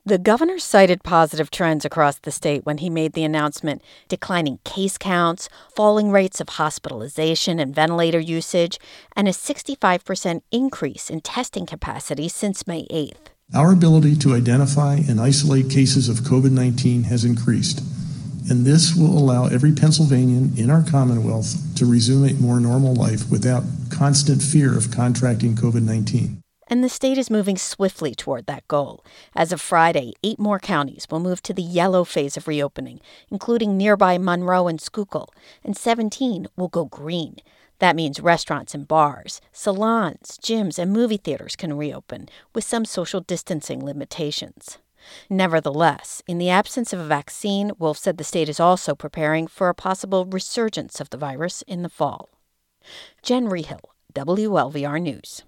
The governor cited positive trends across the state when he made the announcement: declining case counts, falling rates of hospitalization and ventilator usage, and a 65% increase in testing capacity since May 8th. Our ability to identify and isolate cases of COVID-19 has increased, and this will allow every Pennsylvanian in our Commonwealth to resume a more normal life without constant fear of contracting COVID-19. And the state is moving swiftly toward that goal. As of Friday, 8 more counties will move to the yellow phase of reopening, including nearby Monroe and Schuylkill, and 17 will go green. That means restaurants and bars, salons, gyms, and movie theaters can reopen, with some social distancing limitations. Nevertheless, in the absence of a vaccine, Wolf said the state is also preparing for a possible resurgence of the virus in the fall. Jen Rehill, WLVR News.